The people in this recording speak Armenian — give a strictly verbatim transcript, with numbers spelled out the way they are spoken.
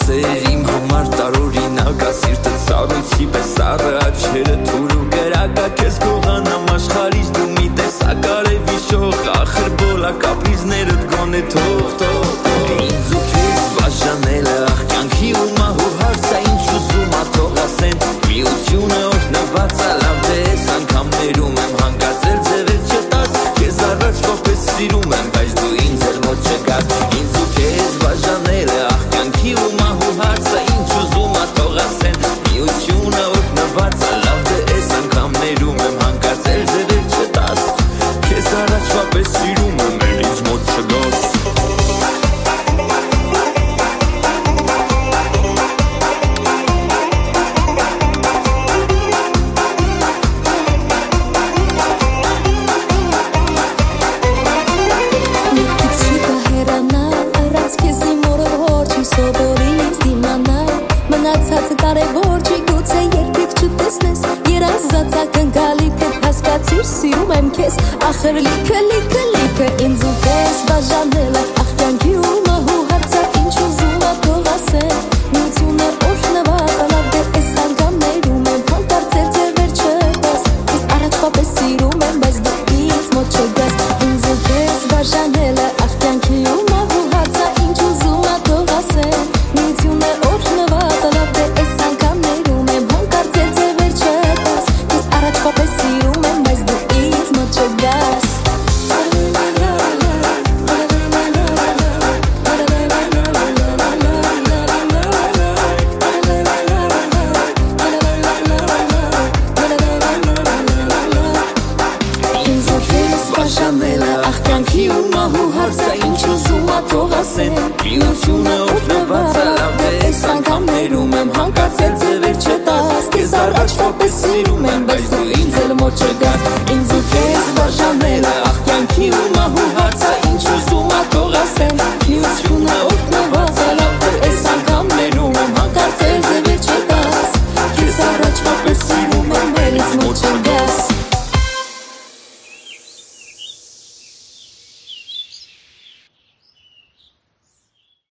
ասեր իմ համար տարօրինակ ա սիրտը սառույցի պես սառը աչքերը թույր ու կրակա քեզ կողանամ աշխարհից դու մի տեսակ արևի շող ախր բոլա կապրիզներդ գոնե թող թող ինձ ու քեզ բաժանելը ախ կյանքի ու մահու հարցը ինչ ուզում ա թող ասեն միությունը օրհնված ա լավ թե ես անգամներում եմ հանգածել ձևեր չտաս քեզ առաջ որպես սիրում եմ բայց դու ինձ էլ մոտ չգաս ինձ ու քեզ բաժանելը ախ կյանքի ու մահու հարցը ինչ ուզում ա թող ասեն միությունը օրհնված ա լավ թե ես անգամներում եմ հանգածել ձևեր չտաս քեզ առաջ որպես սիրում եմ էլ ինձ մոտ չգաս Կարևոր չի գուցե երբեք չտեսնես երազածա կնկալի թե հասկացիր սիրում եմ քեզ ախր լիքը լիքը լիքը ինձ ու քեզ բաժանելը ախ կյանքի ու մահու հարցը ինչ ուզում ա թող ասեն միությունը օրհնված ա լավ թե ես անգամներում եմ հանկարծել ձևեր չտաս քեզ առաջվա պես սիրում եմ բայց դու ինձ մոտ չգաս ինձ ու քեզ բաժանելը ախ կյանքի ու մահու հարցը ինչ ուզում ա թող ասեն միությունը օրհնված ա լավ թե Միությունը օրհնված ա լավ թե ես անգամներում եմ հանկարծել ձևեր չտաս քեզ առաջ որպես սիրում եմ բայց դու ինձ էլ մոտ չգաս